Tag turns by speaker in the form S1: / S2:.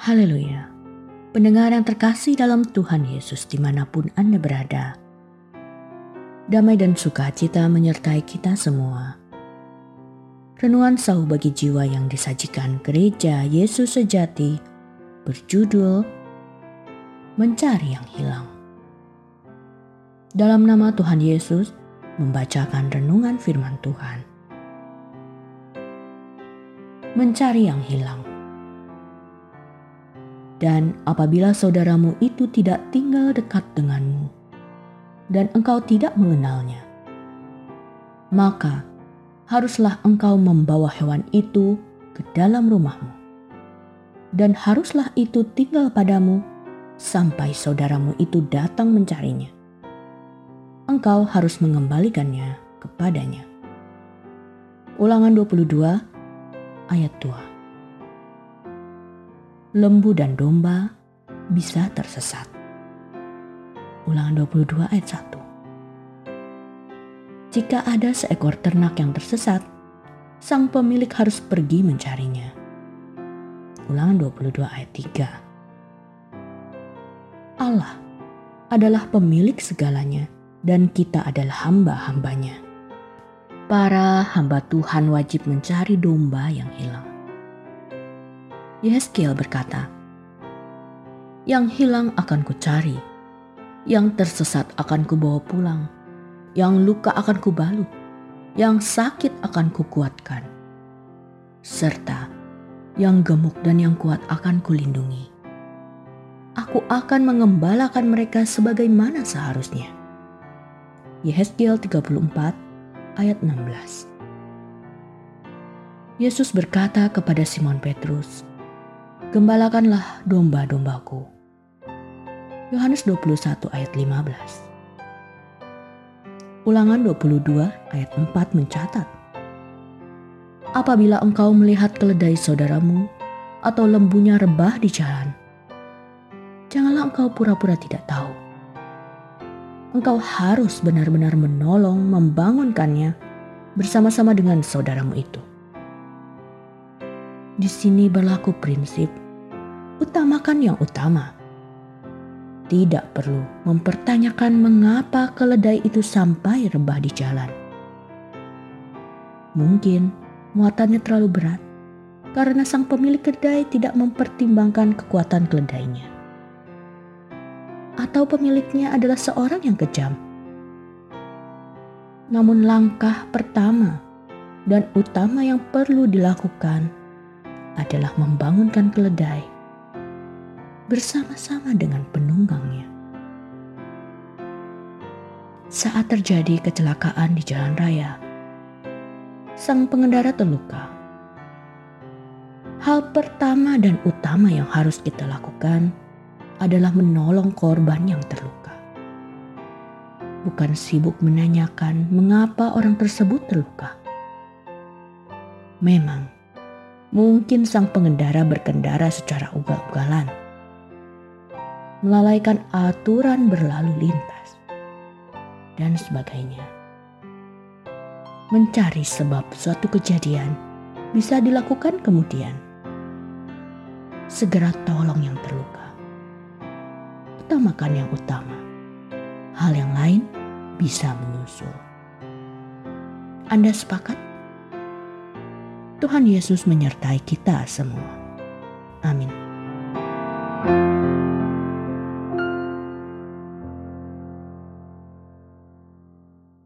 S1: Haleluya. Pendengar yang terkasih dalam Tuhan Yesus dimanapun Anda berada, damai dan sukacita menyertai kita semua. Renungan sauh bagi jiwa yang disajikan Gereja Yesus Sejati berjudul Mencari yang Hilang. Dalam nama Tuhan Yesus, membacakan renungan firman Tuhan. Mencari yang hilang. Dan apabila saudaramu itu tidak tinggal dekat denganmu, dan engkau tidak mengenalnya, maka haruslah engkau membawa hewan itu ke dalam rumahmu, dan haruslah itu tinggal padamu sampai saudaramu itu datang mencarinya. Engkau harus mengembalikannya kepadanya. Ulangan 22 ayat 2. Lembu dan domba bisa tersesat. Ulangan 22 ayat 1. Jika ada seekor ternak yang tersesat, sang pemilik harus pergi mencarinya. Ulangan 22 ayat 3. Allah adalah pemilik segalanya dan kita adalah hamba-hambanya. Para hamba Tuhan wajib mencari domba yang hilang. Yehezkiel berkata, "Yang hilang akan kucari, yang tersesat akan kubawa pulang, yang luka akan kubalut, yang sakit akan kukuatkan, serta yang gemuk dan yang kuat akan kulindungi. Aku akan mengembalakan mereka sebagaimana seharusnya." Yehezkiel 34 ayat 16. Yesus berkata kepada Simon Petrus, "Gembalakanlah domba-dombaku." Yohanes 21 ayat 15. Ulangan 22 ayat 4 mencatat, "Apabila engkau melihat keledai saudaramu atau lembunya rebah di jalan, janganlah engkau pura-pura tidak tahu. Engkau harus benar-benar menolong membangunkannya bersama-sama dengan saudaramu itu." Di sini berlaku prinsip utamakan yang utama. Tidak perlu mempertanyakan mengapa keledai itu sampai rebah di jalan. Mungkin muatannya terlalu berat karena sang pemilik kedai tidak mempertimbangkan kekuatan keledainya. Atau pemiliknya adalah seorang yang kejam. Namun langkah pertama dan utama yang perlu dilakukan adalah membangunkan keledai bersama-sama dengan penunggangnya. Saat terjadi kecelakaan di jalan raya, sang pengendara terluka. Hal pertama dan utama yang harus kita lakukan adalah menolong korban yang terluka. Bukan sibuk menanyakan mengapa orang tersebut terluka. Memang, mungkin sang pengendara berkendara secara ugal-ugalan, melalaikan aturan berlalu lintas, dan sebagainya. Mencari sebab suatu kejadian bisa dilakukan kemudian. Segera tolong yang terluka. Utamakan yang utama. Hal yang lain bisa menyusul. Anda sepakat? Tuhan Yesus menyertai kita semua. Amin.